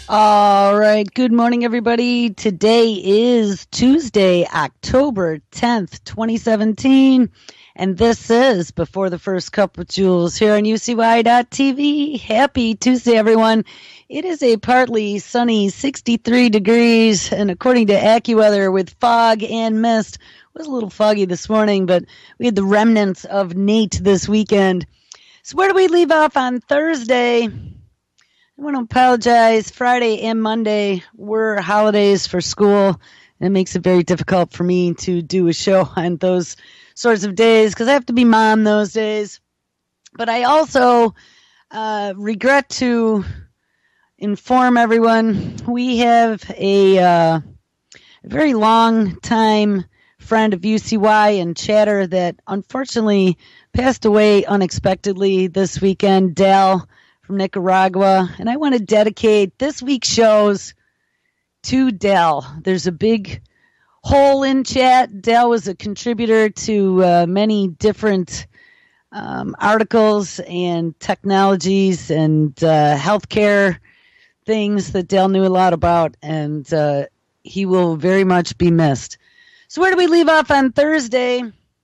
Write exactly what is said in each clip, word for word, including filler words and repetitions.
All right. Good morning, everybody. Today is Tuesday, October tenth, twenty seventeen. And this is Before the First Cup with Jules here on U C Y dot T V. Happy Tuesday, everyone. It is a partly sunny sixty-three degrees, and according to AccuWeather, with fog and mist. It was a little foggy this morning, but we had the remnants of Nate this weekend. So where do we leave off on Thursday? I want to apologize. Friday and Monday were holidays for school, and it makes it very difficult for me to do a show on those sorts of days because I have to be mom those days. But I also uh, regret to inform everyone we have a, uh, a very long time friend of U C Y and chatter that unfortunately passed away unexpectedly this weekend, Dal from Nicaragua, and I want to dedicate this week's shows to Dell. There's a big hole in chat. Dell was a contributor to uh, many different um, articles and technologies and uh, healthcare things that Dell knew a lot about, and uh, he will very much be missed. So where do we leave off on Thursday?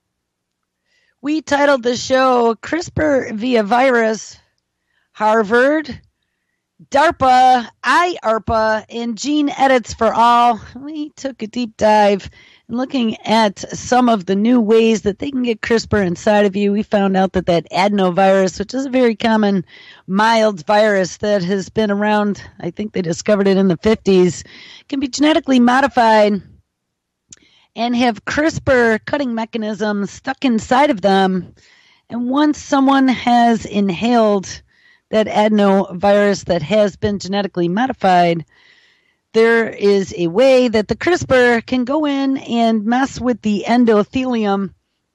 We titled the show CRISPR via Virus, Harvard, DARPA, I A R P A, and Gene Edits for All. We took a deep dive and looking at some of the new ways that they can get CRISPR inside of you. We found out that that adenovirus, which is a very common mild virus that has been around, I think they discovered it in the fifties, can be genetically modified and have CRISPR cutting mechanisms stuck inside of them. And once someone has inhaled that adenovirus that has been genetically modified, there is a way that the CRISPR can go in and mess with the endothelium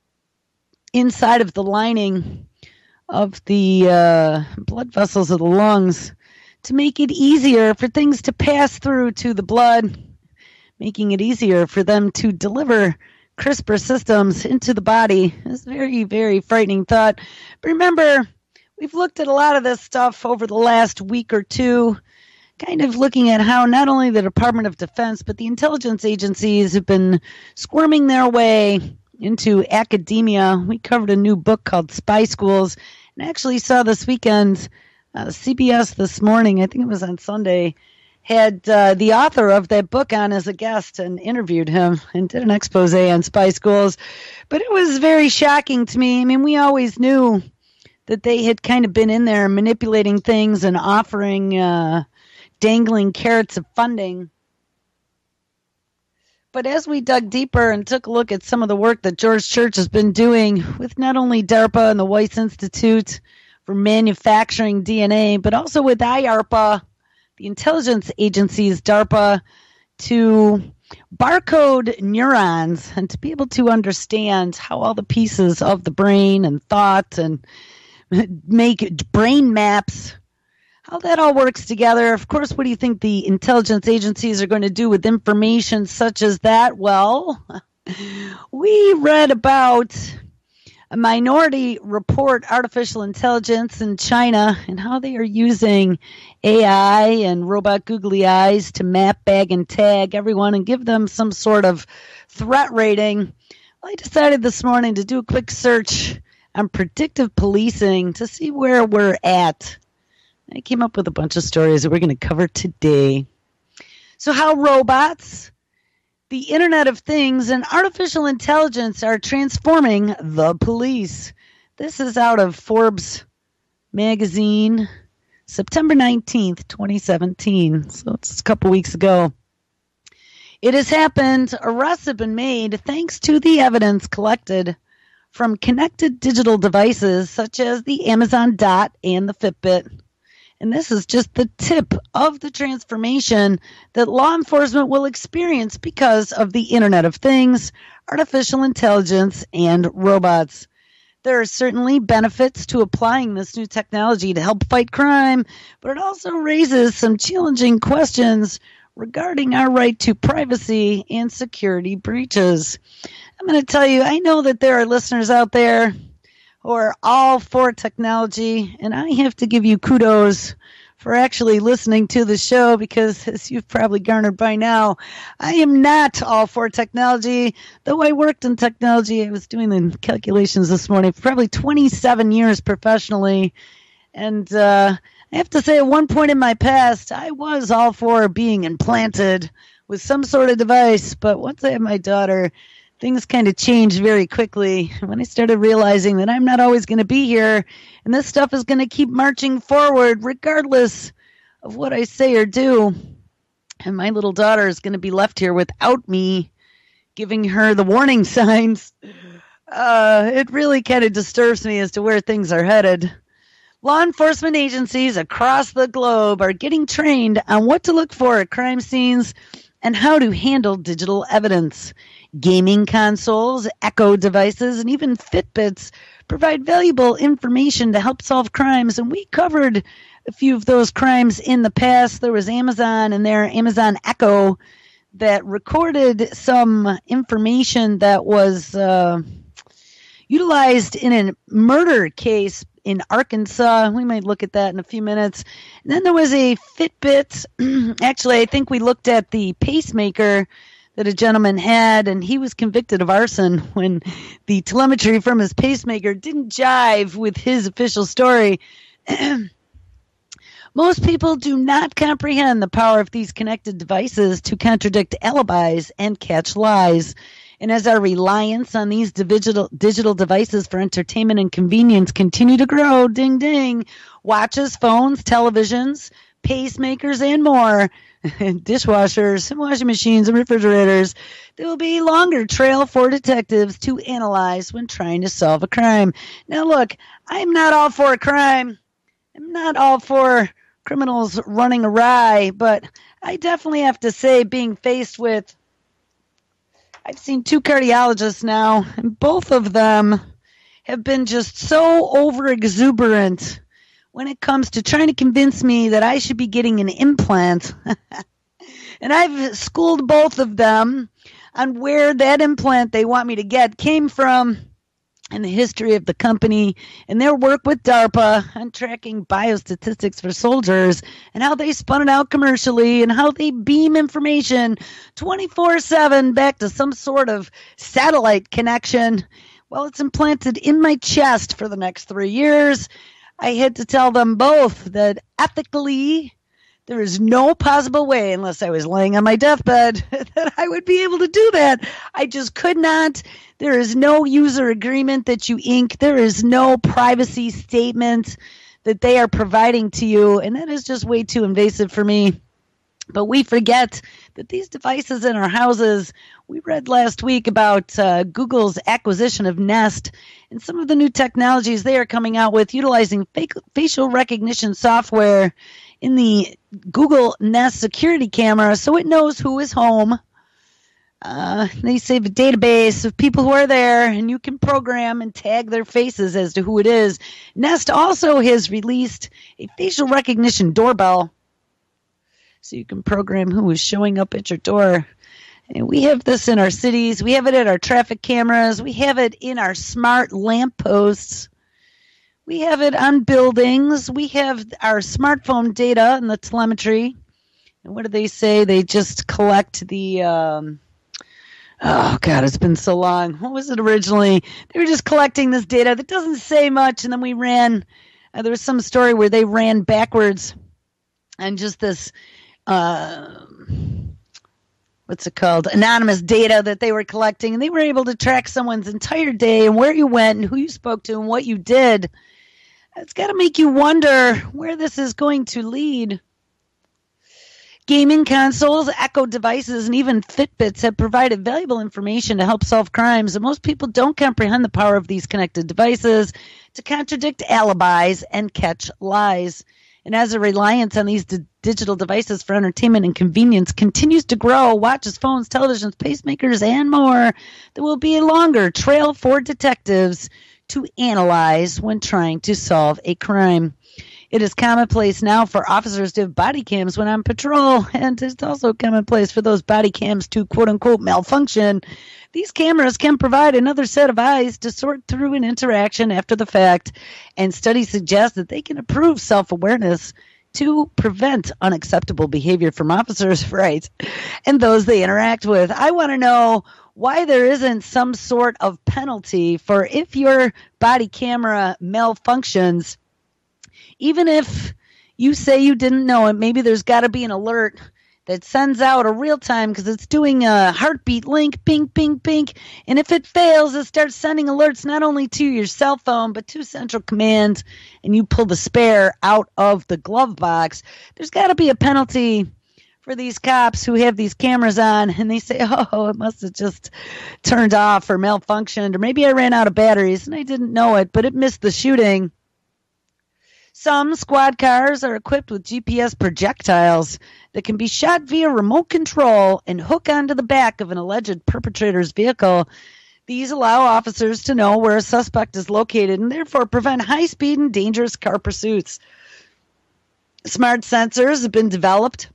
inside of the lining of the uh, blood vessels of the lungs to make it easier for things to pass through to the blood, making it easier for them to deliver CRISPR systems into the body. It's a very, very frightening thought. But remember, we've looked at a lot of this stuff over the last week or two, kind of looking at how not only the Department of Defense, but the intelligence agencies have been squirming their way into academia. We covered a new book called Spy Schools, and actually saw this weekend, uh, C B S This Morning, I think it was on Sunday, had uh, the author of that book on as a guest and interviewed him and did an expose on spy schools. But it was very shocking to me. I mean, we always knew that they had kind of been in there manipulating things and offering uh, dangling carrots of funding. But as we dug deeper and took a look at some of the work that George Church has been doing with not only DARPA and the Weiss Institute for manufacturing D N A, but also with I A R P A, the intelligence agency's DARPA, to barcode neurons and to be able to understand how all the pieces of the brain and thought and make brain maps, how that all works together. Of course, what do you think the intelligence agencies are going to do with information such as that? Well, we read about a Minority Report artificial intelligence in China and how they are using A I and robot googly eyes to map, bag, and tag everyone and give them some sort of threat rating. Well, I decided this morning to do a quick search on predictive policing to see where we're at. I came up with a bunch of stories that we're going to cover today. So how robots, the Internet of Things, and artificial intelligence are transforming the police. This is out of Forbes magazine, September nineteenth, twenty seventeen. So it's a couple weeks ago. It has happened. Arrests have been made thanks to the evidence collected from connected digital devices such as the Amazon Dot and the Fitbit. And this is just the tip of the transformation that law enforcement will experience because of the Internet of Things, artificial intelligence, and robots. There are certainly benefits to applying this new technology to help fight crime, but it also raises some challenging questions regarding our right to privacy and security breaches. I'm going to tell you, I know that there are listeners out there who are all for technology, and I have to give you kudos for actually listening to the show because, as you've probably garnered by now, I am not all for technology. Though I worked in technology, I was doing the calculations this morning, for probably twenty-seven years professionally. And uh, I have to say, at one point in my past, I was all for being implanted with some sort of device. But once I had my daughter, things kind of changed very quickly when I started realizing that I'm not always going to be here, and this stuff is going to keep marching forward regardless of what I say or do. And my little daughter is going to be left here without me giving her the warning signs. Uh, it really kind of disturbs me as to where things are headed. Law enforcement agencies across the globe are getting trained on what to look for at crime scenes and how to handle digital evidence. Gaming consoles, Echo devices, and even Fitbits provide valuable information to help solve crimes. And we covered a few of those crimes in the past. There was Amazon and their Amazon Echo that recorded some information that was uh, utilized in a murder case in Arkansas. We might look at that in a few minutes. And then there was a Fitbit. Actually, I think we looked at the pacemaker that a gentleman had, and he was convicted of arson when the telemetry from his pacemaker didn't jive with his official story. Most people do not comprehend the power of these connected devices to contradict alibis and catch lies. And as our reliance on these digital digital devices for entertainment and convenience continue to grow, ding ding, watches, phones, televisions, pacemakers, and more, dishwashers, washing machines, and refrigerators, there will be a longer trail for detectives to analyze when trying to solve a crime. Now look, I'm not all for a crime. I'm not all for criminals running awry, but I definitely have to say, being faced with, I've seen two cardiologists now, and both of them have been just so over exuberant when it comes to trying to convince me that I should be getting an implant. And I've schooled both of them on where that implant they want me to get came from and the history of the company and their work with DARPA on tracking biostatistics for soldiers and how they spun it out commercially and how they beam information twenty-four seven back to some sort of satellite connection. Well, it's implanted in my chest for the next three years. I had to tell them both that ethically there is no possible way, unless I was laying on my deathbed, that I would be able to do that. I just could not. There is no user agreement that you ink. There is no privacy statement that they are providing to you, and that is just way too invasive for me. But we forget that these devices in our houses, we read last week about uh, Google's acquisition of Nest and some of the new technologies they are coming out with utilizing fake, facial recognition software in the Google Nest security camera so it knows who is home. Uh, they save a database of people who are there, and you can program and tag their faces as to who it is. Nest also has released a facial recognition doorbell, so you can program who is showing up at your door. And we have this in our cities. We have it at our traffic cameras. We have it in our smart lampposts. We have it on buildings. We have our smartphone data and the telemetry. And what do they say? They just collect the, um, oh, God, it's been so long. What was it originally? They were just collecting this data that doesn't say much. And then we ran, uh, there was some story where they ran backwards and just this, uh, what's it called, anonymous data that they were collecting. And they were able to track someone's entire day and where you went and who you spoke to and what you did. It's got to make you wonder where this is going to lead. Gaming consoles, Echo devices, and even Fitbits have provided valuable information to help solve crimes, and most people don't comprehend the power of these connected devices to contradict alibis and catch lies. And as a reliance on these d- digital devices for entertainment and convenience continues to grow, watches, phones, televisions, pacemakers, and more, there will be a longer trail for detectives to analyze when trying to solve a crime. It is commonplace now for officers to have body cams when on patrol, and it's also commonplace for those body cams to quote-unquote malfunction. These cameras can provide another set of eyes to sort through an interaction after the fact, and studies suggest that they can improve self-awareness to prevent unacceptable behavior from officers, right, and those they interact with. I want to know why there isn't some sort of penalty for if your body camera malfunctions, even if you say you didn't know it. Maybe there's got to be an alert that sends out a real time because it's doing a heartbeat link, ping, ping, ping. And if it fails, it starts sending alerts not only to your cell phone, but to Central Command, and you pull the spare out of the glove box. There's got to be a penalty for these cops who have these cameras on, and they say, oh, it must have just turned off or malfunctioned, or maybe I ran out of batteries and I didn't know it, but it missed the shooting. Some squad cars are equipped with G P S projectiles that can be shot via remote control and hook onto the back of an alleged perpetrator's vehicle. These allow officers to know where a suspect is located and therefore prevent high-speed and dangerous car pursuits. Smart sensors have been developed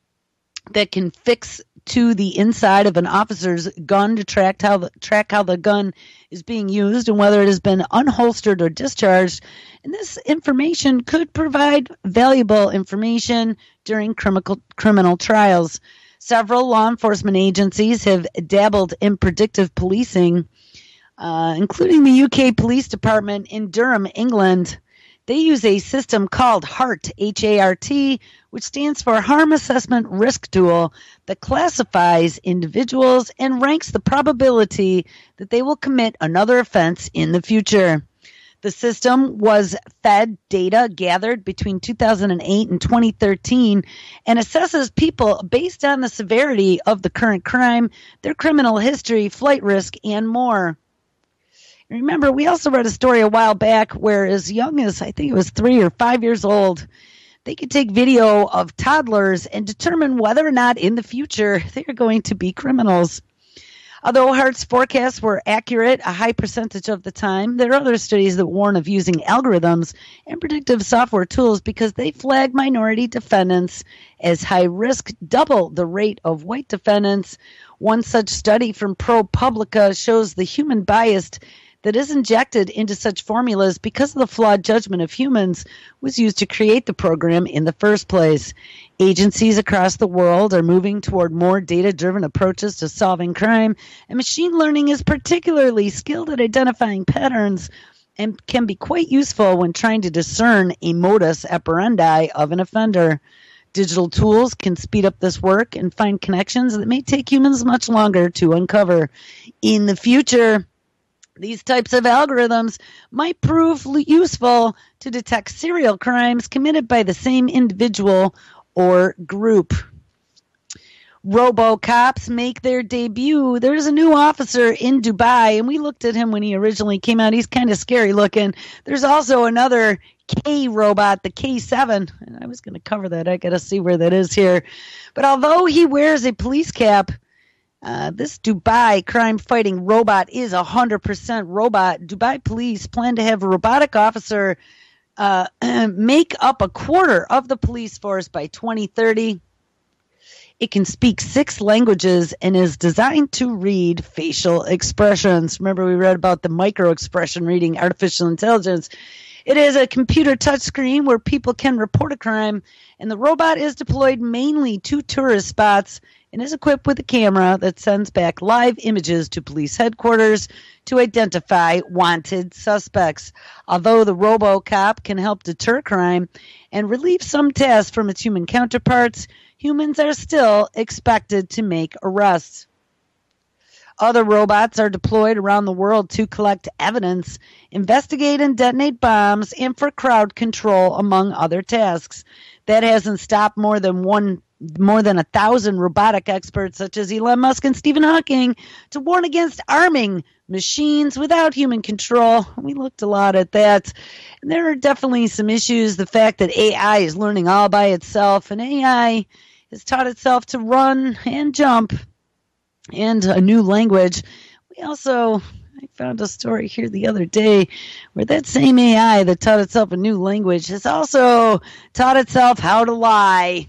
that can fix to the inside of an officer's gun to track how the, track how the gun is being used and whether it has been unholstered or discharged. And this information could provide valuable information during criminal criminal trials. Several law enforcement agencies have dabbled in predictive policing, uh, including the U K Police Department in Durham, England. They use a system called HART, H A R T, which stands for Harm Assessment Risk Tool, that classifies individuals and ranks the probability that they will commit another offense in the future. The system was fed data gathered between two thousand eight and twenty thirteen and assesses people based on the severity of the current crime, their criminal history, flight risk, and more. Remember, we also read a story a while back where as young as, I think it was three or five years old, they could take video of toddlers and determine whether or not in the future they are going to be criminals. Although HART's forecasts were accurate a high percentage of the time, there are other studies that warn of using algorithms and predictive software tools because they flag minority defendants as high risk, double the rate of white defendants. One such study from ProPublica shows the human bias that is injected into such formulas because of the flawed judgment of humans was used to create the program in the first place. Agencies across the world are moving toward more data-driven approaches to solving crime, and machine learning is particularly skilled at identifying patterns and can be quite useful when trying to discern a modus operandi of an offender. Digital tools can speed up this work and find connections that may take humans much longer to uncover. In the future, these types of algorithms might prove useful to detect serial crimes committed by the same individual or group. RoboCops make their debut. There's a new officer in Dubai, and we looked at him when he originally came out. He's kind of scary looking. There's also another K robot, the K seven, and I was going to cover that. I got to see where that is here. But although he wears a police cap, Uh, this Dubai crime-fighting robot is one hundred percent robot. Dubai police plan to have a robotic officer uh, make up a quarter of the police force by twenty thirty. It can speak six languages and is designed to read facial expressions. Remember, we read about the micro-expression reading artificial intelligence. It is a computer touchscreen where people can report a crime, and the robot is deployed mainly to tourist spots and is equipped with a camera that sends back live images to police headquarters to identify wanted suspects. Although the RoboCop can help deter crime and relieve some tasks from its human counterparts, humans are still expected to make arrests. Other robots are deployed around the world to collect evidence, investigate and detonate bombs, and for crowd control, among other tasks. That hasn't stopped more than one more than a thousand robotic experts such as Elon Musk and Stephen Hawking to warn against arming machines without human control. We looked a lot at that. And there are definitely some issues. The fact that A I is learning all by itself, and A I has taught itself to run and jump and a new language. We also, I found a story here the other day where that same A I that taught itself a new language has also taught itself how to lie.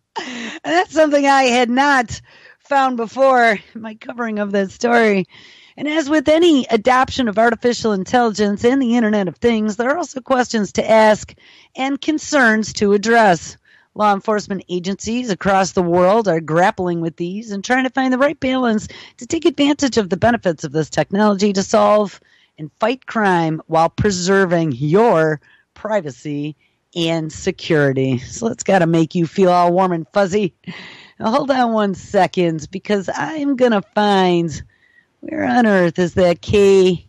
And that's something I had not found before in my covering of that story. And as with any adoption of artificial intelligence and the Internet of Things, there are also questions to ask and concerns to address. Law enforcement agencies across the world are grappling with these and trying to find the right balance to take advantage of the benefits of this technology to solve and fight crime while preserving your privacy and security. So it's got to make you feel all warm and fuzzy. Now hold on one second, because I'm going to find, where on earth is that K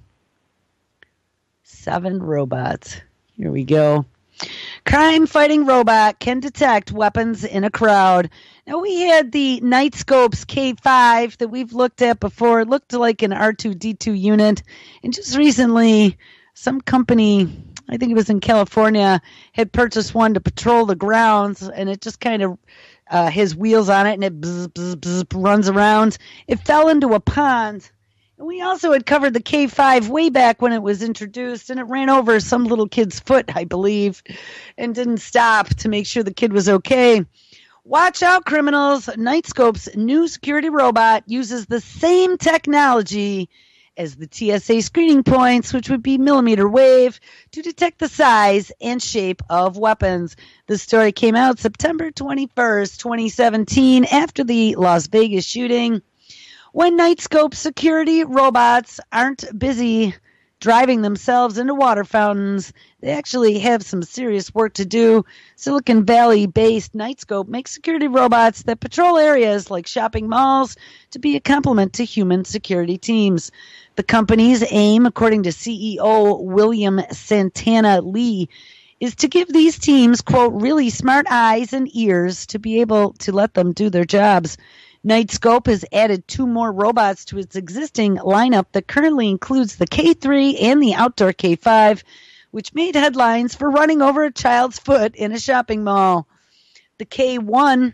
seven robot? Here we go. Crime-fighting robot can detect weapons in a crowd. Now, we had the Knightscope's K five that we've looked at before. It looked like an R two D two unit. And just recently, some company, I think it was in California, had purchased one to patrol the grounds, and it just kind of uh, has wheels on it, and it bzz, bzz, bzz, runs around. It fell into a pond. We also had covered the K five way back when it was introduced, and it ran over some little kid's foot, I believe, and didn't stop to make sure the kid was okay. Watch out, criminals. Knightscope's new security robot uses the same technology as the T S A screening points, which would be millimeter wave, to detect the size and shape of weapons. The story came out September twenty-first, twenty seventeen, after the Las Vegas shooting. When Knightscope security robots aren't busy driving themselves into water fountains, they actually have some serious work to do. Silicon Valley-based Knightscope makes security robots that patrol areas like shopping malls to be a complement to human security teams. The company's aim, according to C E O William Santana Lee, is to give these teams, quote, really smart eyes and ears to be able to let them do their jobs. Knightscope has added two more robots to its existing lineup that currently includes the K three and the outdoor K five, which made headlines for running over a child's foot in a shopping mall. The K one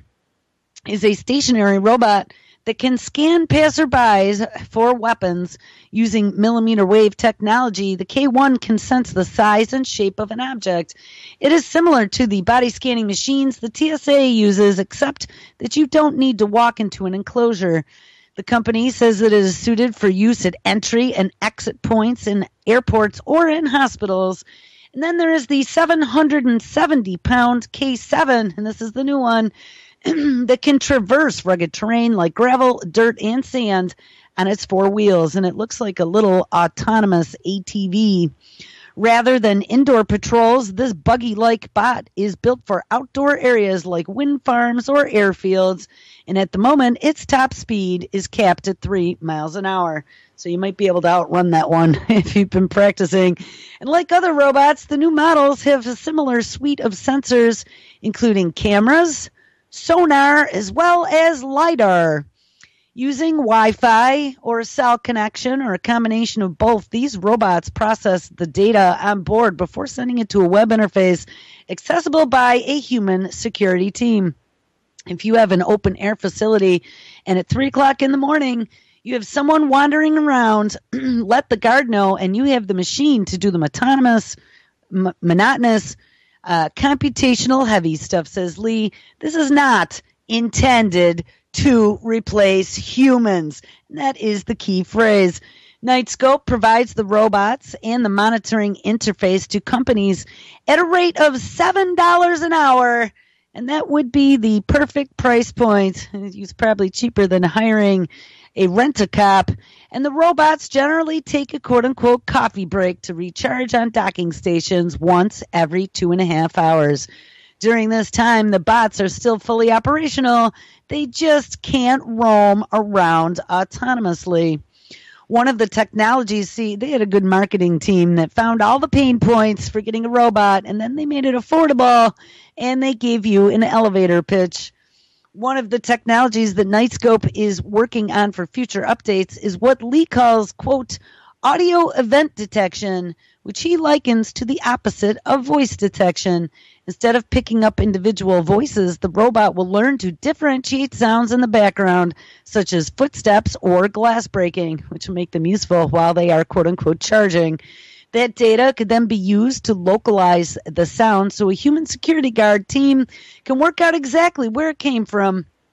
is a stationary robot that can scan passerbys for weapons using millimeter wave technology. The K one can sense the size and shape of an object. It is similar to the body scanning machines the T S A uses, except that you don't need to walk into an enclosure. The company says it is suited for use at entry and exit points in airports or in hospitals. And then there is the seven hundred seventy pound K seven, and this is the new one, that can traverse rugged terrain like gravel, dirt, and sand on its four wheels, and it looks like a little autonomous A T V. Rather than indoor patrols, this buggy-like bot is built for outdoor areas like wind farms or airfields, and at the moment, its top speed is capped at three miles an hour. So you might be able to outrun that one if you've been practicing. And like other robots, the new models have a similar suite of sensors, including cameras, sonar, as well as LiDAR. Using Wi-Fi or a cell connection or a combination of both, these robots process the data on board before sending it to a web interface accessible by a human security team. If you have an open air facility and at three o'clock in the morning you have someone wandering around, let the guard know, and you have the machine to do the autonomous, m- monotonous, Uh, computational heavy stuff, says Lee. This is not intended to replace humans. And that is the key phrase. Knightscope provides the robots and the monitoring interface to companies at a rate of seven dollars an hour. And that would be the perfect price point. It's probably cheaper than hiring a rent-a-cop. And the robots generally take a quote-unquote coffee break to recharge on docking stations once every two and a half hours. During this time, the bots are still fully operational. They just can't roam around autonomously. One of the technologies, see, they had a good marketing team that found all the pain points for getting a robot, and then they made it affordable, and they gave you an elevator pitch. One of the technologies that Knightscope is working on for future updates is what Lee calls, quote, audio event detection, which he likens to the opposite of voice detection. Instead of picking up individual voices, the robot will learn to differentiate sounds in the background, such as footsteps or glass breaking, which will make them useful while they are, quote unquote, charging. That data could then be used to localize the sound so a human security guard team can work out exactly where it came from.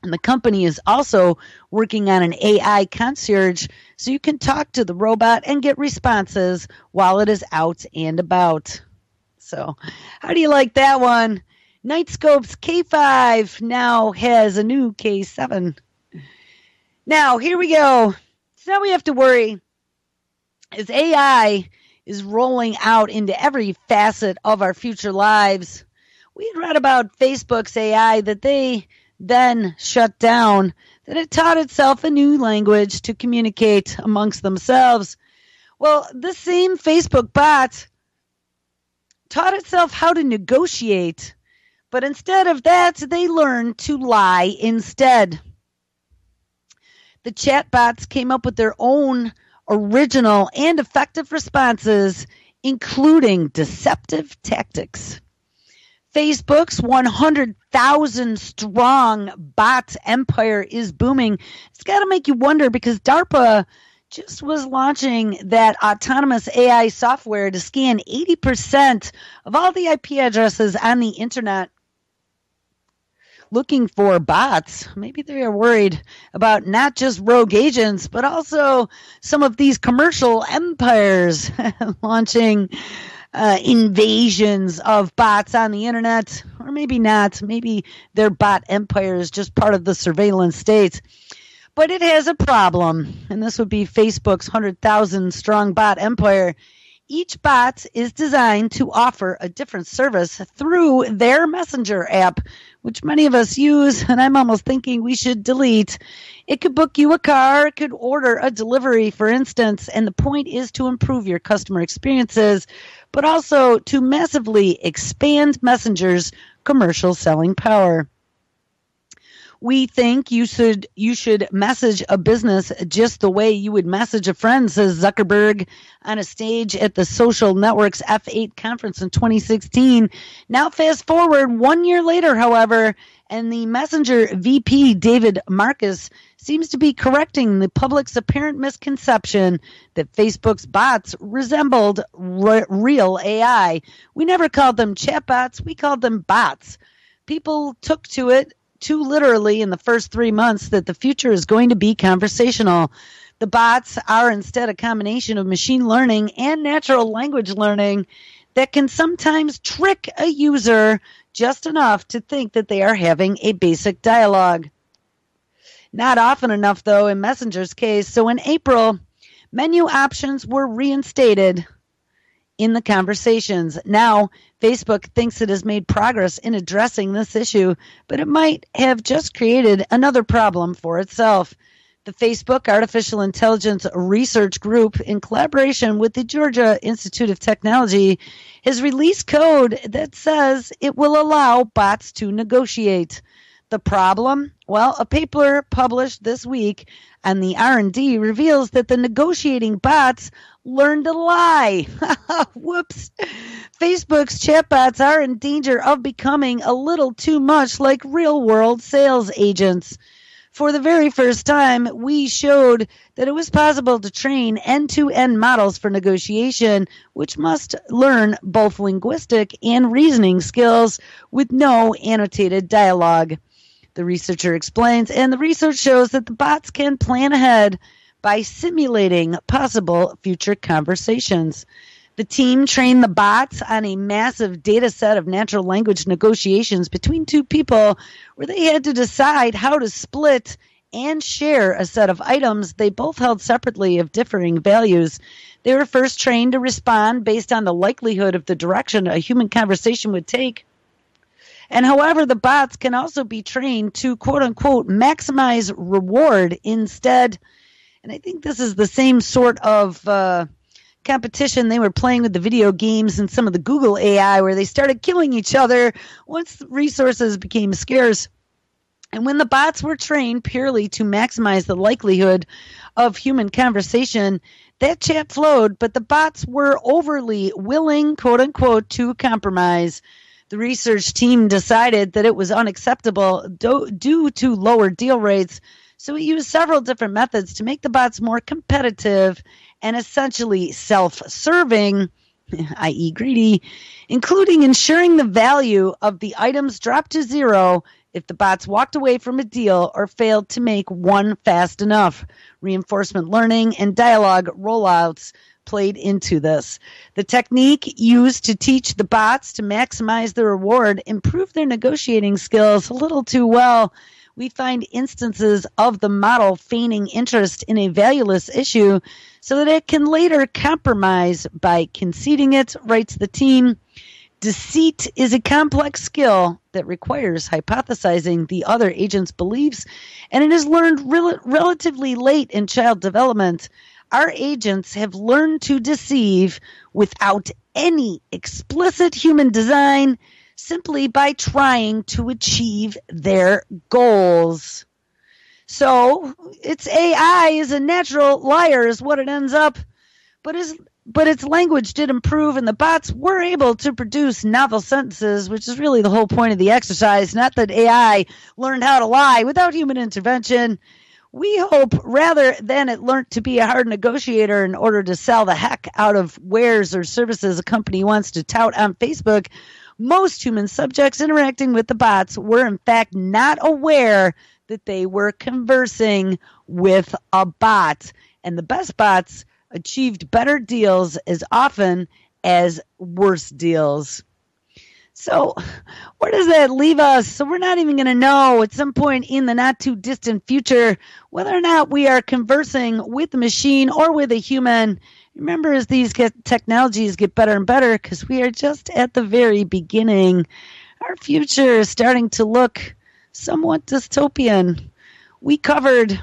And the company is also working on an A I concierge so you can talk to the robot and get responses while it is out and about. So, how do you like that one? Nightscope's K five now has a new K seven. Now, here we go. So now we have to worry as A I is rolling out into every facet of our future lives. We had read about Facebook's A I that they then shut down, that it taught itself a new language to communicate amongst themselves. Well, this same Facebook bot taught itself how to negotiate, but instead of that, they learned to lie instead. The chatbots came up with their own original and effective responses, including deceptive tactics. Facebook's one hundred thousand strong bot empire is booming. It's got to make you wonder because DARPA just was launching that autonomous A I software to scan eighty percent of all the I P addresses on the internet, looking for bots. Maybe they are worried about not just rogue agents, but also some of these commercial empires launching uh, invasions of bots on the internet. Or maybe not. Maybe their bot empire is just part of the surveillance state. But it has a problem, and this would be Facebook's one hundred thousand strong bot empire. Each bot is designed to offer a different service through their messenger app, which many of us use, and I'm almost thinking we should delete. It could book you a car, it could order a delivery, for instance, and the point is to improve your customer experiences, but also to massively expand Messenger's commercial selling power. We think you should you should message a business just the way you would message a friend, says Zuckerberg on a stage at the Social Network's F eight conference in twenty sixteen. Now fast forward one year later, however, and the Messenger V P, David Marcus, seems to be correcting the public's apparent misconception that Facebook's bots resembled r- real A I. We never called them chatbots, we called them bots. People took to it too literally in the first three months that the future is going to be conversational. The bots are instead a combination of machine learning and natural language learning that can sometimes trick a user just enough to think that they are having a basic dialogue. Not often enough, though, in Messenger's case. So in April, menu options were reinstated in the conversations. Now, Facebook thinks it has made progress in addressing this issue, but it might have just created another problem for itself. The Facebook Artificial Intelligence Research Group, in collaboration with the Georgia Institute of Technology, has released code that says it will allow bots to negotiate. The problem? Well, a paper published this week on the R and D reveals that the negotiating bots learned to lie. Whoops. Facebook's chatbots are in danger of becoming a little too much like real-world sales agents. For the very first time, we showed that it was possible to train end-to-end models for negotiation, which must learn both linguistic and reasoning skills with no annotated dialogue. The researcher explains, and the research shows that the bots can plan ahead by simulating possible future conversations. The team trained the bots on a massive data set of natural language negotiations between two people where they had to decide how to split and share a set of items they both held separately of differing values. They were first trained to respond based on the likelihood of the direction a human conversation would take. And however, the bots can also be trained to, quote unquote, maximize reward instead. And I think this is the same sort of uh, competition they were playing with the video games and some of the Google A I, where they started killing each other once resources became scarce. And when the bots were trained purely to maximize the likelihood of human conversation, that chat flowed, but the bots were overly willing, quote unquote, to compromise. The research team decided that it was unacceptable do- due to lower deal rates, so it used several different methods to make the bots more competitive and essentially self-serving, that is greedy, including ensuring the value of the items dropped to zero if the bots walked away from a deal or failed to make one fast enough. Reinforcement learning and dialogue rollouts played into this. The technique used to teach the bots to maximize the reward improved their negotiating skills a little too well. We find instances of the model feigning interest in a valueless issue so that it can later compromise by conceding it, writes the team. Deceit is a complex skill that requires hypothesizing the other agent's beliefs, and it is learned rel- relatively late in child development. Our agents have learned to deceive without any explicit human design, simply by trying to achieve their goals. So its A I is a natural liar is what it ends up, but is but its language did improve, and the bots were able to produce novel sentences, which is really the whole point of the exercise, not that A I learned how to lie without human intervention. We hope rather than it learned to be a hard negotiator in order to sell the heck out of wares or services a company wants to tout on Facebook, most human subjects interacting with the bots were in fact not aware that they were conversing with a bot. And the best bots achieved better deals as often as worse deals. So where does that leave us? So we're not even going to know at some point in the not too distant future whether or not we are conversing with a machine or with a human. Remember, as these get, technologies get better and better, because we are just at the very beginning, our future is starting to look somewhat dystopian. We covered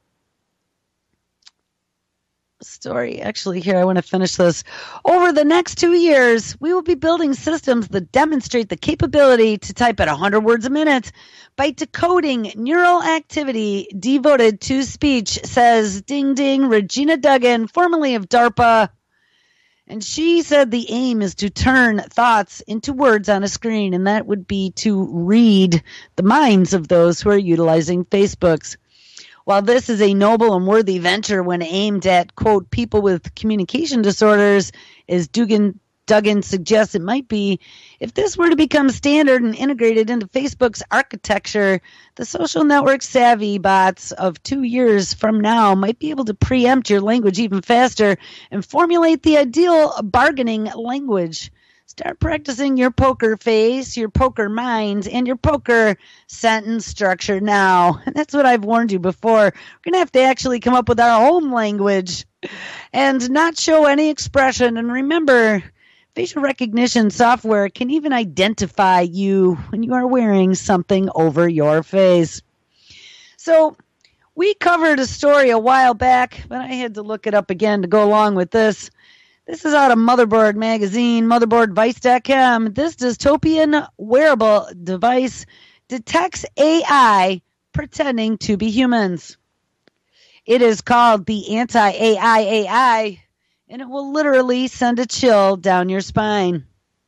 story. Actually, here, I want to finish this. Over the next two years, we will be building systems that demonstrate the capability to type at one hundred words a minute by decoding neural activity devoted to speech, says Ding Ding Regina Duggan, formerly of DARPA. And she said the aim is to turn thoughts into words on a screen, and that would be to read the minds of those who are utilizing Facebook's. While this is a noble and worthy venture when aimed at, quote, people with communication disorders, as Duggan, Duggan suggests it might be, if this were to become standard and integrated into Facebook's architecture, the social network savvy bots of two years from now might be able to preempt your language even faster and formulate the ideal bargaining language. Start practicing your poker face, your poker mind, and your poker sentence structure now. And that's what I've warned you before. We're going to have to actually come up with our own language and not show any expression. And remember, facial recognition software can even identify you when you are wearing something over your face. So we covered a story a while back, but I had to look it up again to go along with this. This is out of Motherboard magazine, motherboard vice dot com. This dystopian wearable device detects A I pretending to be humans. It is called the Anti-A I A I, and it will literally send a chill down your spine.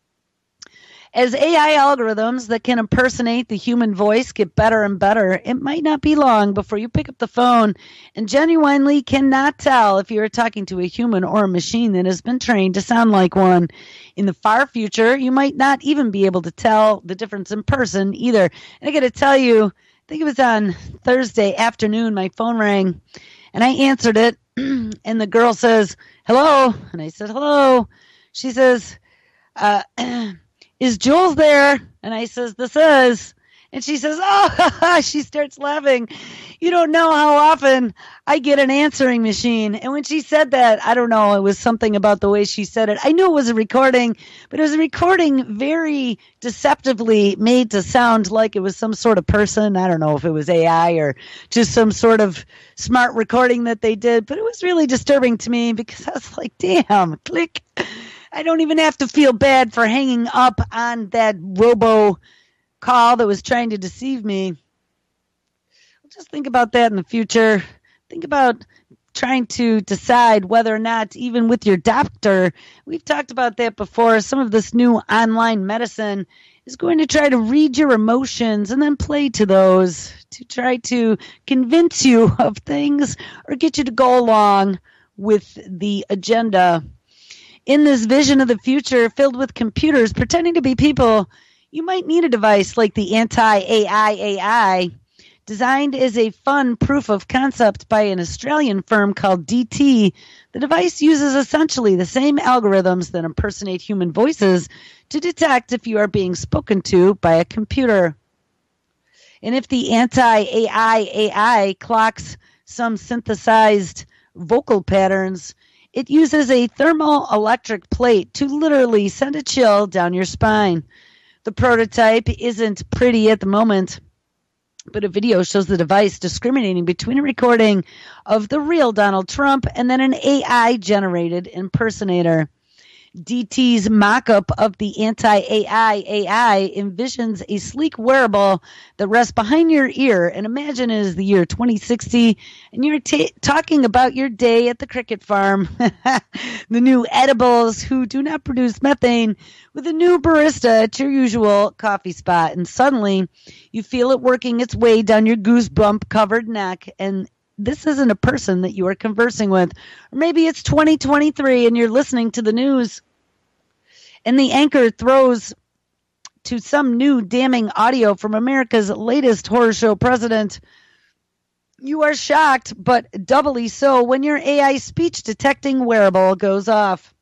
As A I algorithms that can impersonate the human voice get better and better, it might not be long before you pick up the phone and genuinely cannot tell if you're talking to a human or a machine that has been trained to sound like one. In the far future, you might not even be able to tell the difference in person either. And I got to tell you, I think it was on Thursday afternoon, my phone rang, and I answered it, and the girl says, hello, and I said, hello. She says, uh... is Jules there? And I says, this is. And she says, oh, she starts laughing. You don't know how often I get an answering machine. And when she said that, I don't know, it was something about the way she said it. I knew it was a recording, but it was a recording very deceptively made to sound like it was some sort of person. I don't know if it was A I or just some sort of smart recording that they did, but it was really disturbing to me because I was like, damn, click. I don't even have to feel bad for hanging up on that robo call that was trying to deceive me. Just think about that in the future. Think about trying to decide whether or not, even with your doctor, we've talked about that before, some of this new online medicine is going to try to read your emotions and then play to those to try to convince you of things or get you to go along with the agenda. In this vision of the future filled with computers pretending to be people, You might need a device like the Anti-A I A I, designed as a fun proof of concept by an Australian firm called D T. The device uses essentially the same algorithms that impersonate human voices to detect if you are being spoken to by a computer. And if the Anti-A I A I clocks some synthesized vocal patterns, it uses a thermoelectric plate to literally send a chill down your spine. The prototype isn't pretty at the moment, but a video shows the device discriminating between a recording of the real Donald Trump and then an A I-generated impersonator. D T's mock-up of the Anti-A I A I envisions a sleek wearable that rests behind your ear, and imagine it is the year twenty sixty, and you're ta- talking about your day at the cricket farm, the new edibles who do not produce methane, with a new barista at your usual coffee spot, and suddenly you feel it working its way down your goosebump-covered neck, and this isn't a person that you are conversing with. Or maybe it's twenty twenty-three and you're listening to the news, and the anchor throws to some new damning audio from America's latest horror show president. You are shocked, but doubly so when your A I speech detecting wearable goes off.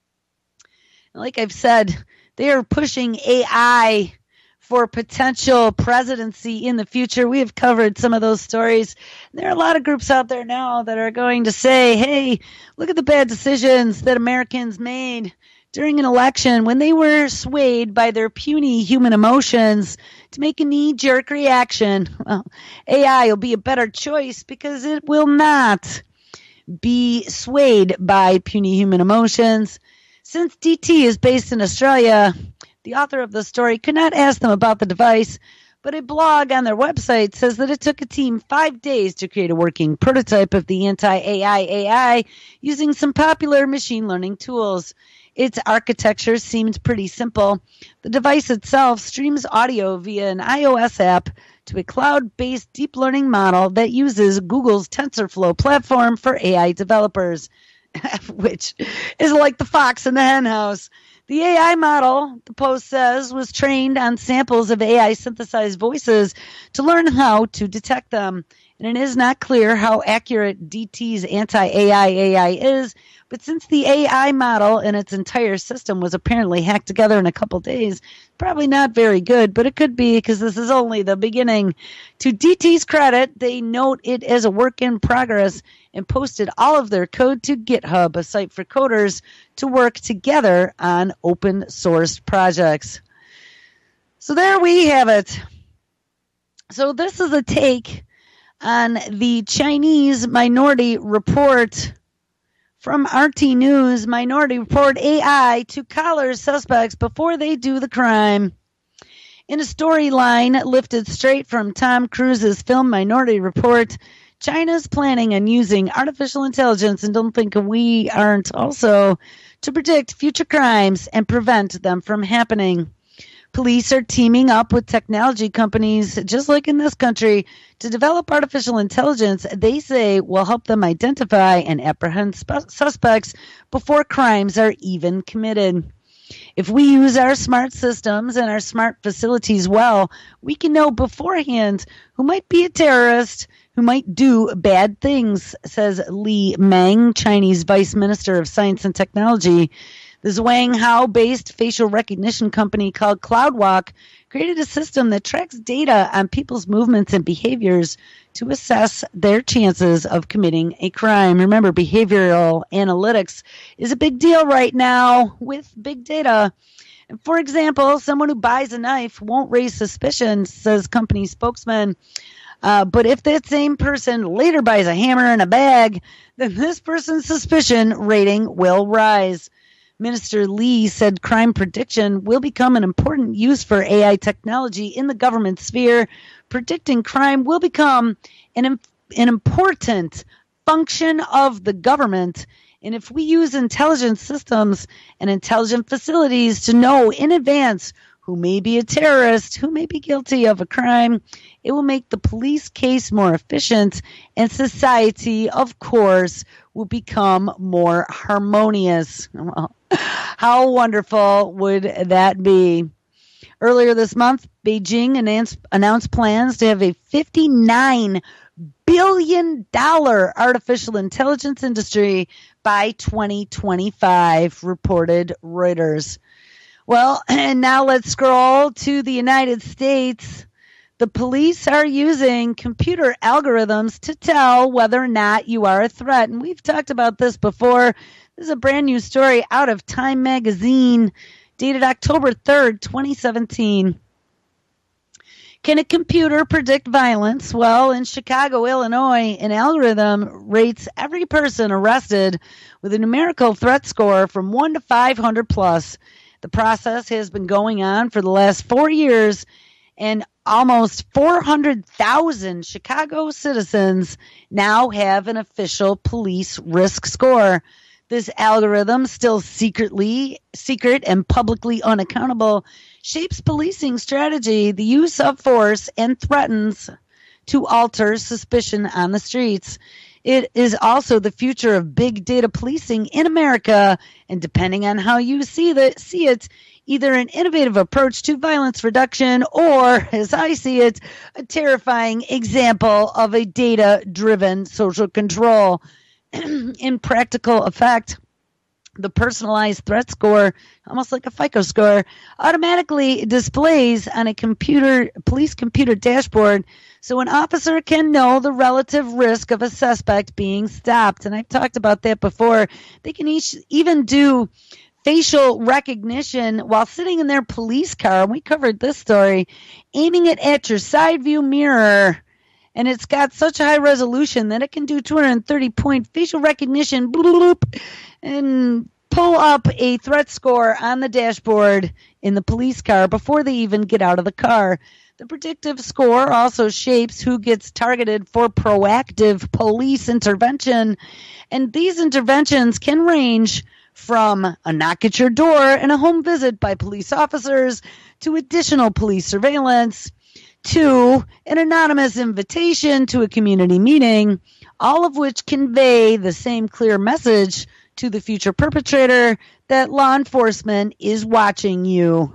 Like I've said, they are pushing A I for potential presidency in the future. We have covered some of those stories. There are a lot of groups out there now that are going to say, hey, look at the bad decisions that Americans made during an election when they were swayed by their puny human emotions to make a knee-jerk reaction. Well, A I will be a better choice because it will not be swayed by puny human emotions. Since D T is based in Australia, the author of the story could not ask them about the device, but a blog on their website says that it took a team five days to create a working prototype of the Anti-A I A I using some popular machine learning tools. Its architecture seemed pretty simple. The device itself streams audio via an iOS app to a cloud-based deep learning model that uses Google's TensorFlow platform for A I developers, which is like the fox in the henhouse. The A I model, the Post says, was trained on samples of A I-synthesized voices to learn how to detect them. And it is not clear how accurate D T's Anti-A I A I is, but since the A I model and its entire system was apparently hacked together in a couple days, probably not very good, but it could be because this is only the beginning. To D T's credit, they note it as a work in progress and posted all of their code to GitHub, a site for coders to work together on open source projects. So there we have it. So this is a take on the Chinese Minority Report from R T News. Minority Report A I to collar suspects before they do the crime. In a storyline lifted straight from Tom Cruise's film Minority Report, China's planning on using artificial intelligence, and don't think we aren't also, to predict future crimes and prevent them from happening. Police are teaming up with technology companies, just like in this country, to develop artificial intelligence they say will help them identify and apprehend sp- suspects before crimes are even committed. If we use our smart systems and our smart facilities well, we can know beforehand who might be a terrorist, who might do bad things, says Li Meng, Chinese Vice Minister of Science and Technology. The Zhuanghao-based facial recognition company called CloudWalk created a system that tracks data on people's movements and behaviors to assess their chances of committing a crime. Remember, behavioral analytics is a big deal right now with big data. For example, someone who buys a knife won't raise suspicion, says company spokesman. Uh, but if that same person later buys a hammer and a bag, then this person's suspicion rating will rise. Minister Lee said crime prediction will become an important use for A I technology in the government sphere. Predicting crime will become an, an important function of the government. And if we use intelligence systems and intelligent facilities to know in advance who may be a terrorist, who may be guilty of a crime, it will make the police case more efficient, and society, of course, will become more harmonious. Well, how wonderful would that be? Earlier this month, Beijing announced, announced plans to have a fifty-nine billion dollars artificial intelligence industry by twenty twenty-five, reported Reuters. Well, and now let's scroll to the United States. The police are using computer algorithms to tell whether or not you are a threat. And we've talked about this before. This is a brand new story out of Time Magazine, dated October third, twenty seventeen. Can a computer predict violence? Well, in Chicago, Illinois, an algorithm rates every person arrested with a numerical threat score from one to five hundred plus. The process has been going on for the last four years, and almost four hundred thousand Chicago citizens now have an official police risk score. This algorithm, still secretly secret and publicly unaccountable, shapes policing strategy, the use of force, and threatens to alter suspicion on the streets. It is also the future of big data policing in America, and depending on how you see, the, see it, either an innovative approach to violence reduction or, as I see it, a terrifying example of a data-driven social control. In practical effect, the personalized threat score, almost like a FICO score, automatically displays on a computer police computer dashboard so an officer can know the relative risk of a suspect being stopped. And I've talked about that before. They can each, even do facial recognition while sitting in their police car. We covered this story, aiming it at your side view mirror. And it's got such high resolution that it can do two hundred thirty point facial recognition bloop, and pull up a threat score on the dashboard in the police car before they even get out of the car. The predictive score also shapes who gets targeted for proactive police intervention. And these interventions can range from a knock at your door and a home visit by police officers to additional police surveillance, to an anonymous invitation to a community meeting, all of which convey the same clear message to the future perpetrator that law enforcement is watching you.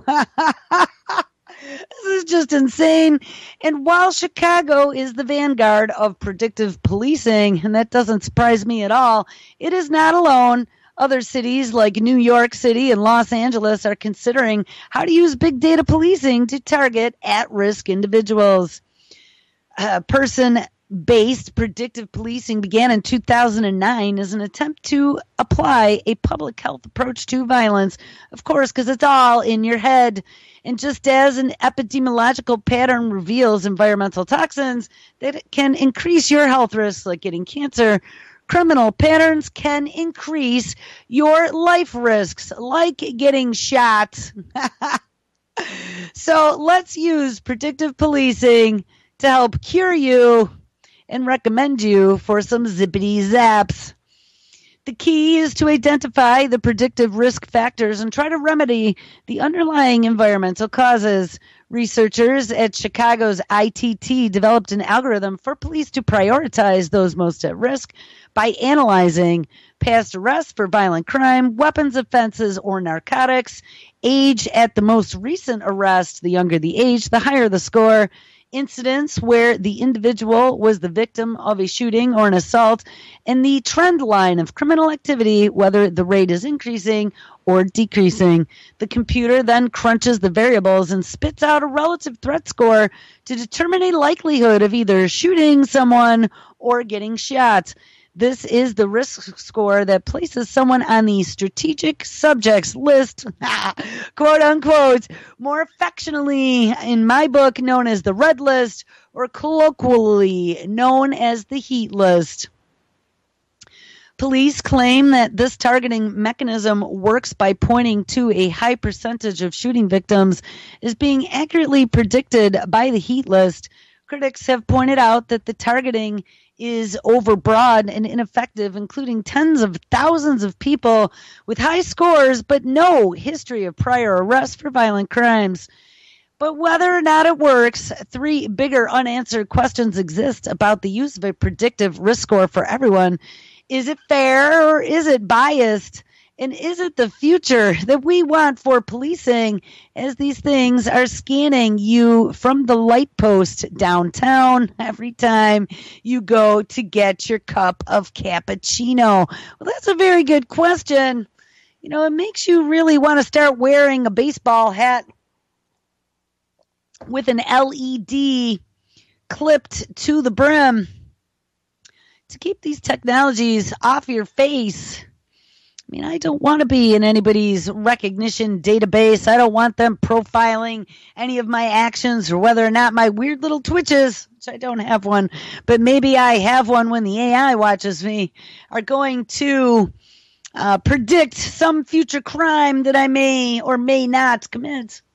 This is just insane. And while Chicago is the vanguard of predictive policing, and that doesn't surprise me at all, it is not alone. Other cities like New York City and Los Angeles are considering how to use big data policing to target at-risk individuals. Uh, person-based predictive policing began in two thousand nine as an attempt to apply a public health approach to violence, of course, because it's all in your head. And just as an epidemiological pattern reveals environmental toxins that can increase your health risks, like getting cancer, criminal patterns can increase your life risks, like getting shot. So let's use predictive policing to help cure you and recommend you for some zippity zaps. The key is to identify the predictive risk factors and try to remedy the underlying environmental causes. Researchers at Chicago's I T T developed an algorithm for police to prioritize those most at risk by analyzing past arrests for violent crime, weapons offenses, or narcotics, age at the most recent arrest. The younger the age, the higher the score. Incidents where the individual was the victim of a shooting or an assault, and the trend line of criminal activity, whether the rate is increasing or decreasing. The computer then crunches the variables and spits out a relative threat score to determine a likelihood of either shooting someone or getting shot. This is the risk score that places someone on the strategic subjects list, quote unquote, more affectionately in my book known as the red list, or colloquially known as the heat list. Police claim that this targeting mechanism works by pointing to a high percentage of shooting victims as being accurately predicted by the heat list. Critics have pointed out that the targeting is overbroad and ineffective, including tens of thousands of people with high scores but no history of prior arrests for violent crimes. But whether or not it works, three bigger unanswered questions exist about the use of a predictive risk score for everyone. Is it fair or is it biased? And is it the future that we want for policing as these things are scanning you from the light post downtown every time you go to get your cup of cappuccino? Well, that's a very good question. You know, it makes you really want to start wearing a baseball hat with an L E D clipped to the brim to keep these technologies off your face. I mean, I don't want to be in anybody's recognition database. I don't want them profiling any of my actions or whether or not my weird little twitches, which I don't have one, but maybe I have one when the A I watches me, are going to uh, predict some future crime that I may or may not commit.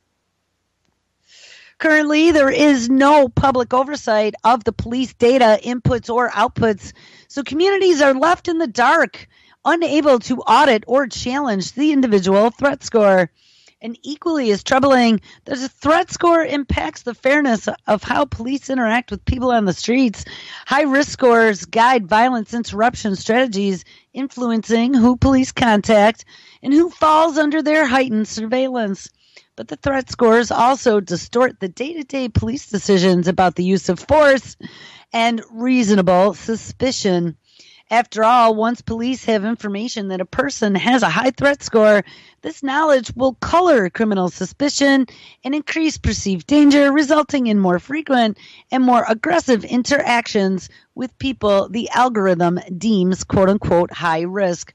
Currently, there is no public oversight of the police data inputs or outputs, so communities are left in the dark, unable to audit or challenge the individual threat score. And equally as troubling, the threat score impacts the fairness of how police interact with people on the streets. High-risk scores guide violence interruption strategies, influencing who police contact and who falls under their heightened surveillance. But the threat scores also distort the day-to-day police decisions about the use of force and reasonable suspicion. After all, once police have information that a person has a high threat score, this knowledge will color criminal suspicion and increase perceived danger, resulting in more frequent and more aggressive interactions with people the algorithm deems quote-unquote high risk.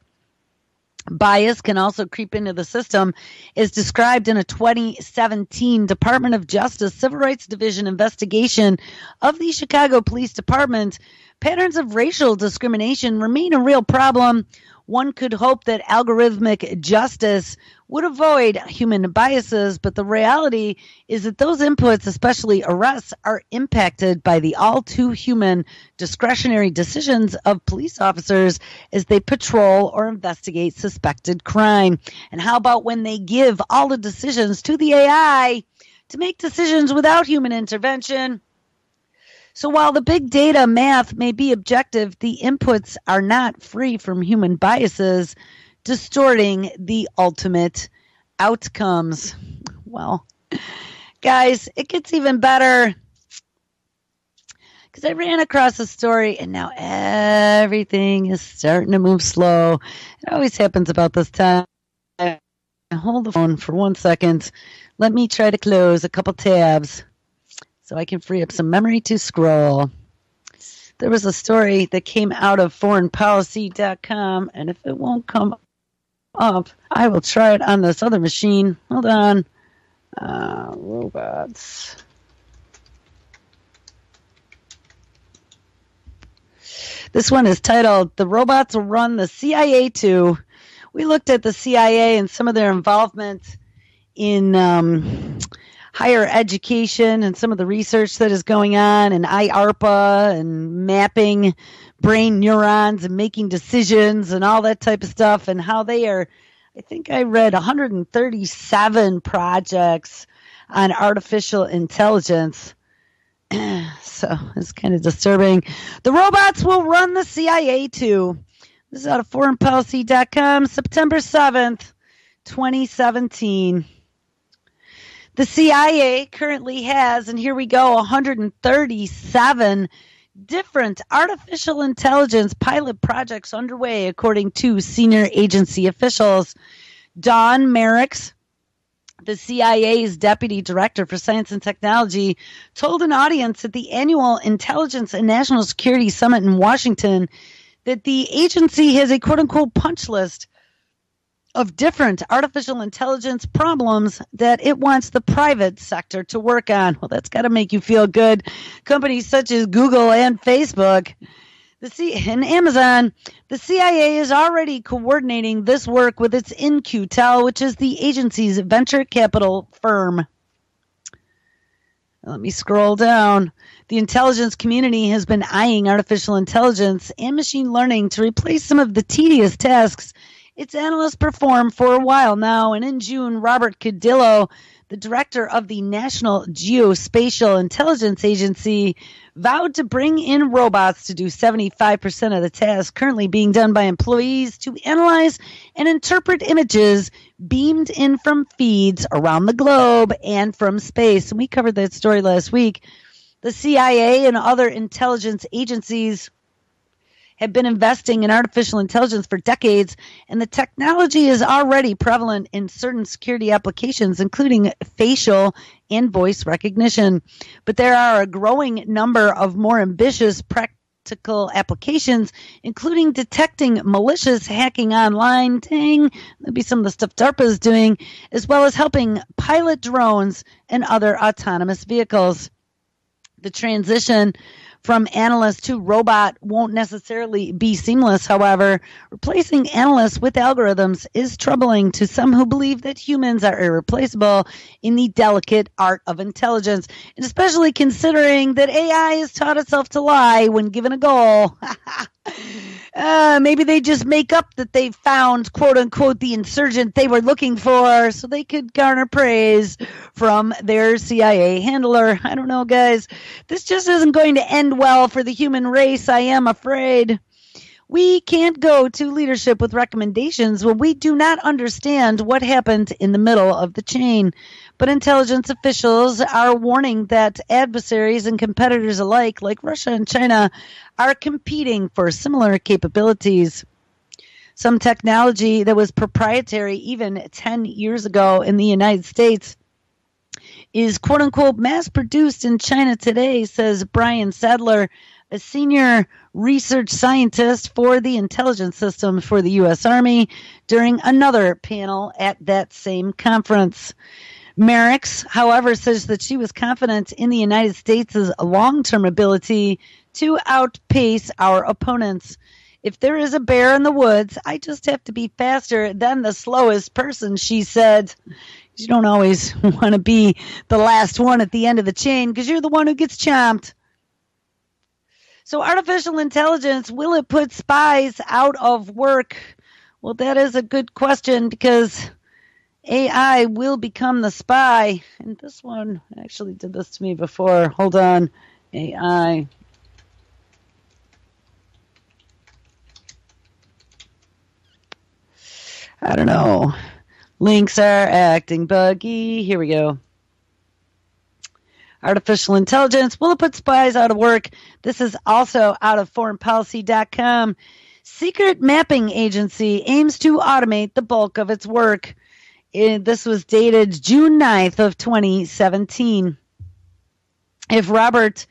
Bias can also creep into the system, as described in a twenty seventeen Department of Justice Civil Rights Division investigation of the Chicago Police Department. Patterns of racial discrimination remain a real problem. One could hope that algorithmic justice would avoid human biases, but the reality is that those inputs, especially arrests, are impacted by the all-too-human discretionary decisions of police officers as they patrol or investigate suspected crime. And how about when they give all the decisions to the A I to make decisions without human intervention? So while the big data math may be objective, the inputs are not free from human biases, distorting the ultimate outcomes. Well, guys, it gets even better, because I ran across a story and now everything is starting to move slow. It always happens about this time. Hold the phone for one second. Let me try to close a couple tabs so I can free up some memory to scroll. There was a story that came out of foreign policy dot com, and if it won't come up, I will try it on this other machine. Hold on. Uh, robots. This one is titled, "The Robots Will Run the C I A Too." We looked at the C I A and some of their involvement in um, higher education and some of the research that is going on, and I A R P A and mapping brain neurons and making decisions and all that type of stuff, and how they are, I think I read one hundred thirty-seven projects on artificial intelligence. So it's kind of disturbing. The robots will run the C I A too. This is out of foreign policy dot com, September seventh, twenty seventeen. The C I A currently has, and here we go, one hundred thirty-seven different artificial intelligence pilot projects underway, according to senior agency officials. Don Merricks, the C I A's deputy director for science and technology, told an audience at the annual Intelligence and National Security Summit in Washington that the agency has a quote-unquote punch list of different artificial intelligence problems that it wants the private sector to work on. Well, that's got to make you feel good. Companies such as Google and Facebook the C- and Amazon, the C I A is already coordinating this work with its In Q Tel, which is the agency's venture capital firm. Let me scroll down. The intelligence community has been eyeing artificial intelligence and machine learning to replace some of the tedious tasks its analysts performed for a while now. And in June, Robert Cardillo, the director of the National Geospatial Intelligence Agency, vowed to bring in robots to do seventy-five percent of the tasks currently being done by employees to analyze and interpret images beamed in from feeds around the globe and from space. And we covered that story last week. The C I A and other intelligence agencies have been investing in artificial intelligence for decades, and the technology is already prevalent in certain security applications, including facial and voice recognition. But there are a growing number of more ambitious practical applications, including detecting malicious hacking online. Dang, that'd be some of the stuff DARPA is doing, as well as helping pilot drones and other autonomous vehicles. The transition from analyst to robot won't necessarily be seamless, however. Replacing analysts with algorithms is troubling to some who believe that humans are irreplaceable in the delicate art of intelligence, and especially considering that A I has taught itself to lie when given a goal. Uh, maybe they just make up that they found, quote unquote, the insurgent they were looking for so they could garner praise from their C I A handler. I don't know, guys. This just isn't going to end well for the human race, I am afraid. We can't go to leadership with recommendations when we do not understand what happened in the middle of the chain. But intelligence officials are warning that adversaries and competitors alike, like Russia and China, are competing for similar capabilities. Some technology that was proprietary even ten years ago in the United States is quote-unquote mass-produced in China today, says Brian Sadler, a senior research scientist for the intelligence system for the U S Army, during another panel at that same conference. Merrick's, however, says that she was confident in the United States' long-term ability to outpace our opponents. If there is a bear in the woods, I just have to be faster than the slowest person, she said. You don't always want to be the last one at the end of the chain because you're the one who gets chomped. So artificial intelligence, will it put spies out of work? Well, that is a good question because A I will become the spy. And this one actually did this to me before. Hold on. A I. I don't know. Links are acting buggy. Here we go. Artificial intelligence, will it put spies out of work? This is also out of foreign policy dot com. Secret mapping agency aims to automate the bulk of its work. It, this was dated June ninth of twenty seventeen. If Robert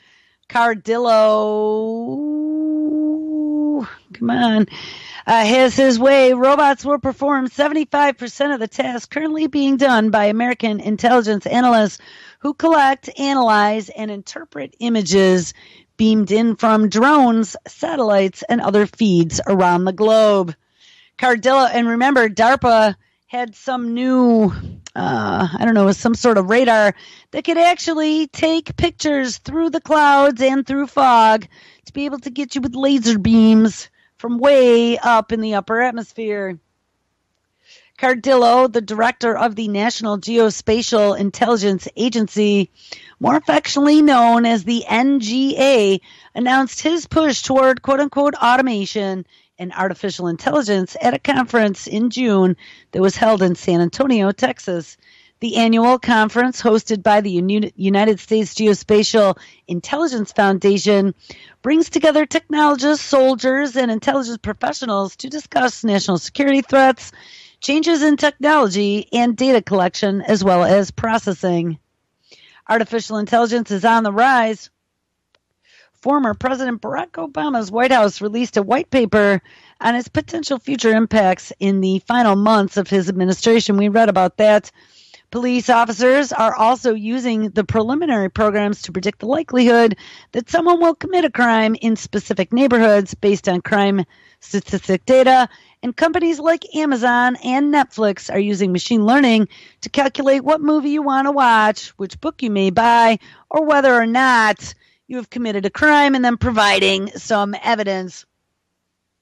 Cardillo, come on, uh, has his way, robots will perform seventy-five percent of the tasks currently being done by American intelligence analysts who collect, analyze, and interpret images beamed in from drones, satellites, and other feeds around the globe. Cardillo, and remember, DARPA had some new, uh, I don't know, some sort of radar that could actually take pictures through the clouds and through fog to be able to get you with laser beams from way up in the upper atmosphere. Cardillo, the director of the National Geospatial Intelligence Agency, more affectionately known as the N G A, announced his push toward quote-unquote automation and artificial intelligence at a conference in June that was held in San Antonio, Texas. The annual conference, hosted by the United States Geospatial Intelligence Foundation, brings together technologists, soldiers, and intelligence professionals to discuss national security threats, changes in technology, and data collection, as well as processing. Artificial intelligence is on the rise. Former President Barack Obama's White House released a white paper on its potential future impacts in the final months of his administration. We read about that. Police officers are also using the preliminary programs to predict the likelihood that someone will commit a crime in specific neighborhoods based on crime statistic data. And companies like Amazon and Netflix are using machine learning to calculate what movie you want to watch, which book you may buy, or whether or not you have committed a crime, and then providing some evidence.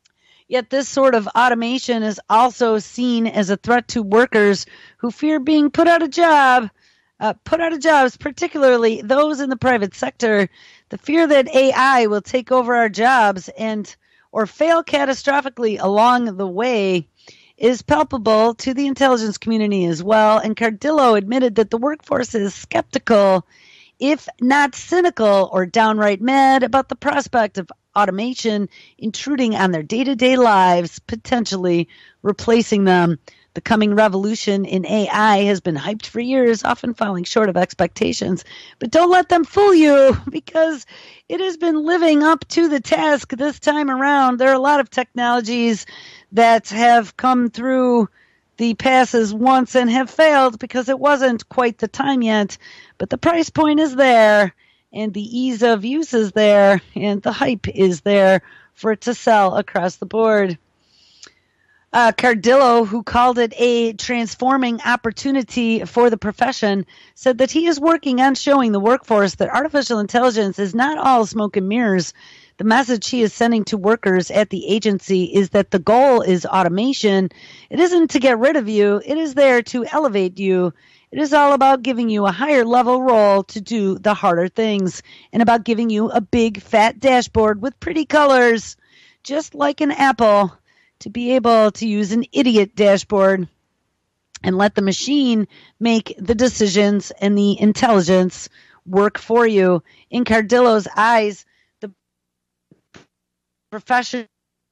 Yet this sort of automation is also seen as a threat to workers who fear being put out of job, uh, put out of jobs, particularly those in the private sector. The fear that A I will take over our jobs and or fail catastrophically along the way is palpable to the intelligence community as well. And Cardillo admitted that the workforce is skeptical, if not cynical or downright mad, about the prospect of automation intruding on their day-to-day lives, potentially replacing them. The coming revolution in A I has been hyped for years, often falling short of expectations. But don't let them fool you, because it has been living up to the task this time around. There are a lot of technologies that have come through the passes once and have failed because it wasn't quite the time yet. But the price point is there, and the ease of use is there, and the hype is there for it to sell across the board. Uh, Cardillo, who called it a transforming opportunity for the profession, said that he is working on showing the workforce that artificial intelligence is not all smoke and mirrors. The message he is sending to workers at the agency is that the goal is automation. It isn't to get rid of you. It is there to elevate you. It is all about giving you a higher level role to do the harder things, and about giving you a big fat dashboard with pretty colors, just like an apple, to be able to use an idiot dashboard and let the machine make the decisions and the intelligence work for you. In Cardillo's eyes, the profession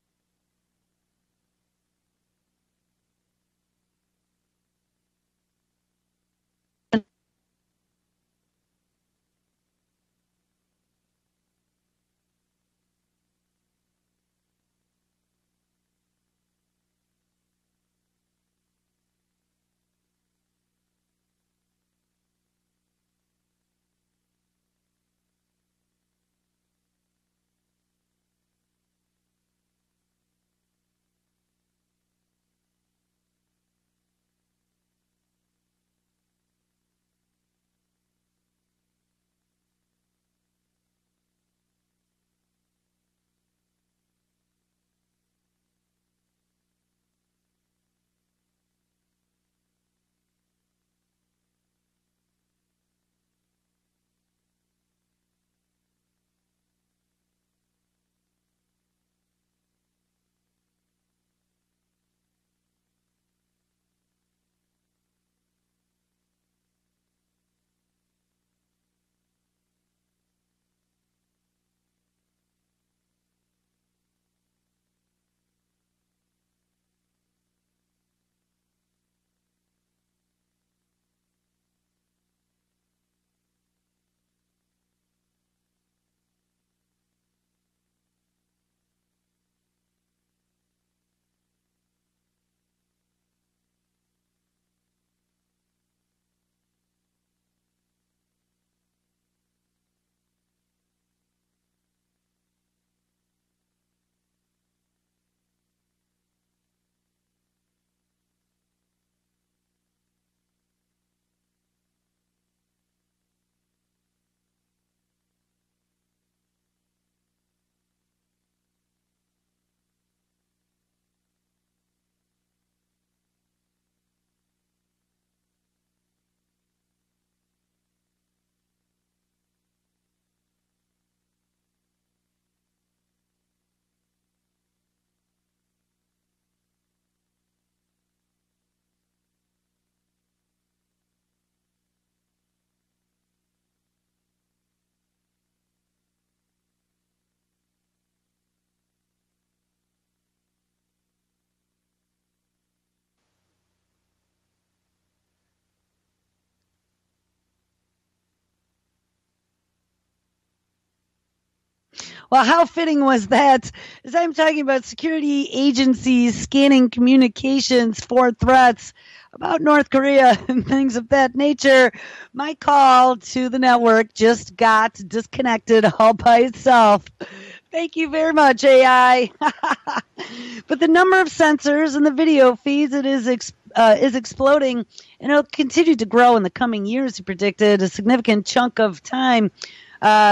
Well, how fitting was that? As I'm talking about security agencies scanning communications for threats about North Korea and things of that nature, my call to the network just got disconnected all by itself. Thank you very much, A I. But the number of sensors and the video feeds, it is ex- uh, is exploding, and it'll continue to grow in the coming years, he predicted. A significant chunk of time uh,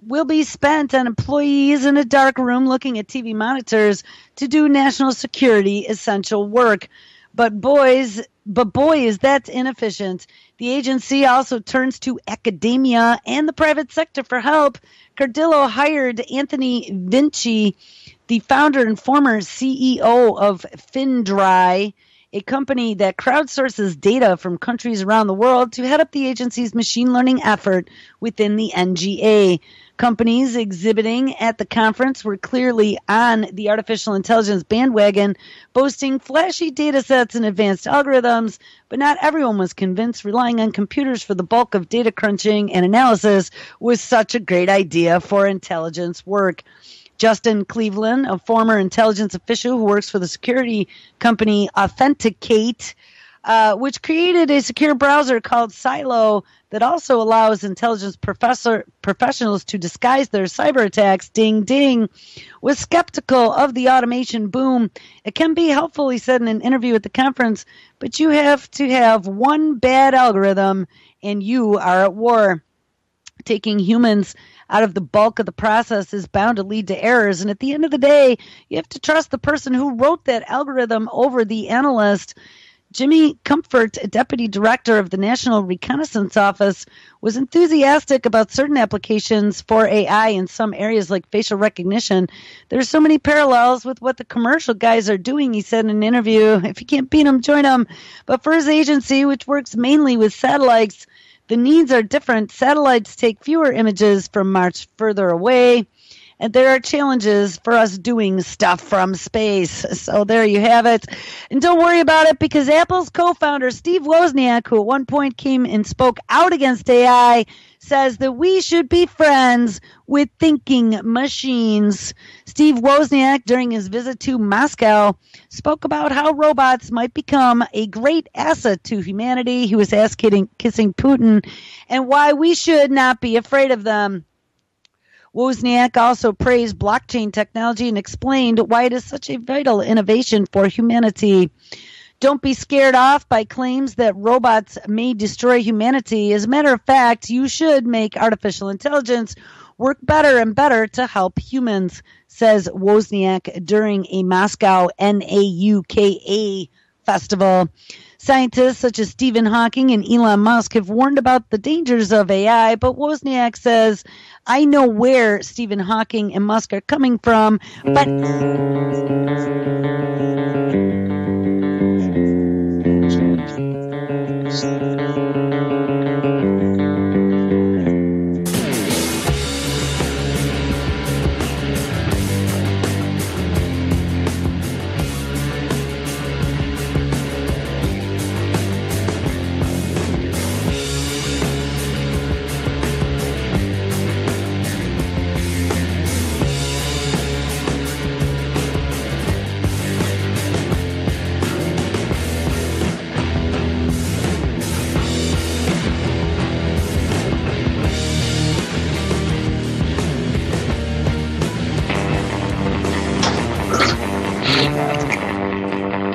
will be spent on employees in a dark room looking at T V monitors to do national security essential work. But boys, but boy, is that inefficient. The agency also turns to academia and the private sector for help. Cardillo hired Anthony Vinci, the founder and former C E O of FinDry, a company that crowdsources data from countries around the world, to head up the agency's machine learning effort within the N G A. Companies exhibiting at the conference were clearly on the artificial intelligence bandwagon, boasting flashy data sets and advanced algorithms, but not everyone was convinced relying on computers for the bulk of data crunching and analysis was such a great idea for intelligence work. Justin Cleveland, a former intelligence official who works for the security company Authenticate, uh, which created a secure browser called Silo that also allows intelligence professor, professionals to disguise their cyber attacks, ding, ding, was skeptical of the automation boom. It can be helpful, he said in an interview at the conference, but you have to have one bad algorithm and you are at war. Taking humans out of the bulk of the process is bound to lead to errors. And at the end of the day, you have to trust the person who wrote that algorithm over the analyst. Jimmy Comfort, deputy director of the National Reconnaissance Office, was enthusiastic about certain applications for A I in some areas like facial recognition. There's so many parallels with what the commercial guys are doing, he said in an interview. If you can't beat them, join them. But for his agency, which works mainly with satellites, the needs are different. Satellites take fewer images from much further away, and there are challenges for us doing stuff from space. So there you have it. And don't worry about it, because Apple's co-founder, Steve Wozniak, who at one point came and spoke out against A I, says that we should be friends with thinking machines. Steve Wozniak, during his visit to Moscow, spoke about how robots might become a great asset to humanity. He was ass kissing Putin, and why we should not be afraid of them. Wozniak also praised blockchain technology and explained why it is such a vital innovation for humanity. Don't be scared off by claims that robots may destroy humanity. As a matter of fact, you should make artificial intelligence work better and better to help humans, says Wozniak during a Moscow NAUKA festival. Scientists such as Stephen Hawking and Elon Musk have warned about the dangers of A I, but Wozniak says, I know where Stephen Hawking and Musk are coming from, but...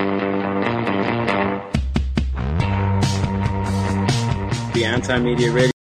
Anti-Media Radio.